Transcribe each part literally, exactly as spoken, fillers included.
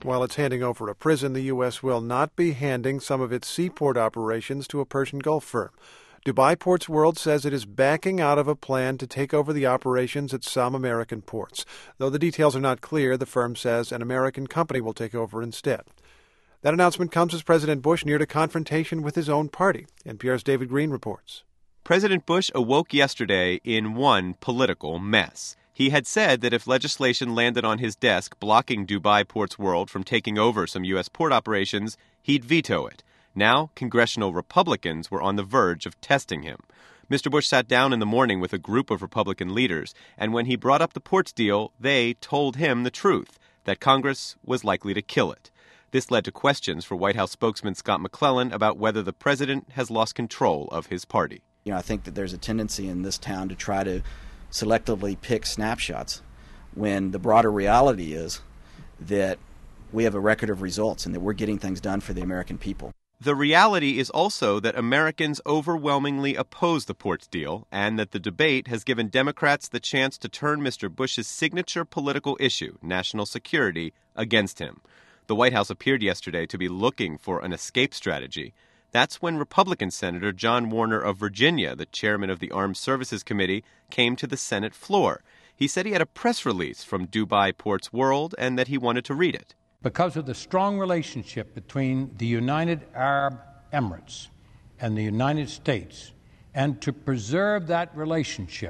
While it's handing over a prison, the U S will not be handing some of its seaport operations to a Persian Gulf firm. Dubai Ports World says it is backing out of a plan to take over the operations at some American ports. Though the details are not clear, the firm says an American company will take over instead. That announcement comes as President Bush neared a confrontation with his own party. N P R's David Green reports. President Bush awoke yesterday in one political mess. He had said that if legislation landed on his desk blocking Dubai Ports World from taking over some U S port operations, he'd veto it. Now, congressional Republicans were on the verge of testing him. Mister Bush sat down in the morning with a group of Republican leaders, and when he brought up the ports deal, they told him the truth, that Congress was likely to kill it. This led to questions for White House spokesman Scott McClellan about whether the president has lost control of his party. You know, I think that there's a tendency in this town to try to selectively pick snapshots when the broader reality is that we have a record of results and that we're getting things done for the American people. The reality is also that Americans overwhelmingly oppose the ports deal and that the debate has given Democrats the chance to turn Mister Bush's signature political issue, national security, against him. The White House appeared yesterday to be looking for an escape strategy. That's when Republican Senator John Warner of Virginia, the chairman of the Armed Services Committee, came to the Senate floor. He said he had a press release from Dubai Ports World and that he wanted to read it. Because of the strong relationship between the United Arab Emirates and the United States, and to preserve that relationship,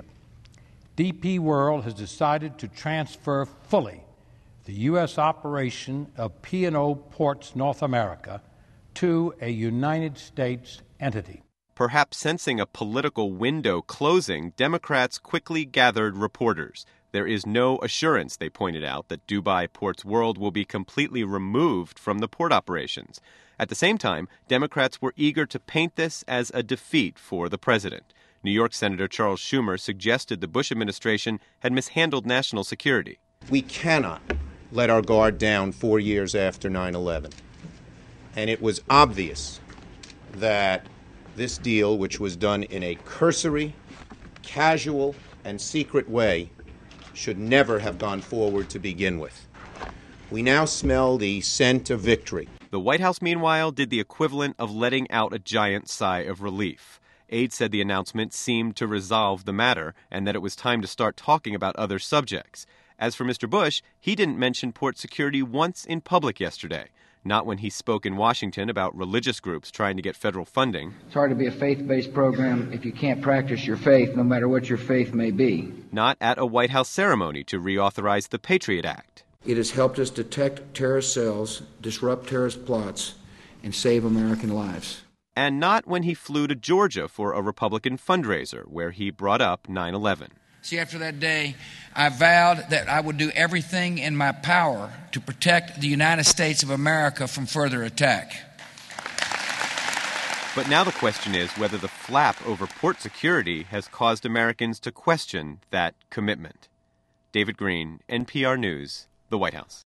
D P World has decided to transfer fully the U S operation of P and O Ports North America to a United States entity. Perhaps sensing a political window closing, Democrats quickly gathered reporters. There is no assurance, they pointed out, that Dubai Ports World will be completely removed from the port operations. At the same time, Democrats were eager to paint this as a defeat for the president. New York Senator Charles Schumer suggested the Bush administration had mishandled national security. We cannot let our guard down four years after nine eleven. And it was obvious that this deal, which was done in a cursory, casual, and secret way, should never have gone forward to begin with. We now smell the scent of victory. The White House, meanwhile, did the equivalent of letting out a giant sigh of relief. Aides said the announcement seemed to resolve the matter and that it was time to start talking about other subjects. As for Mister Bush, he didn't mention port security once in public yesterday. Not when he spoke in Washington about religious groups trying to get federal funding. It's hard to be a faith-based program if you can't practice your faith, no matter what your faith may be. Not at a White House ceremony to reauthorize the Patriot Act. It has helped us detect terrorist cells, disrupt terrorist plots, and save American lives. And not when he flew to Georgia for a Republican fundraiser where he brought up nine eleven. See, after that day, I vowed that I would do everything in my power to protect the United States of America from further attack. But now the question is whether the flap over port security has caused Americans to question that commitment. David Green, N P R News, the White House.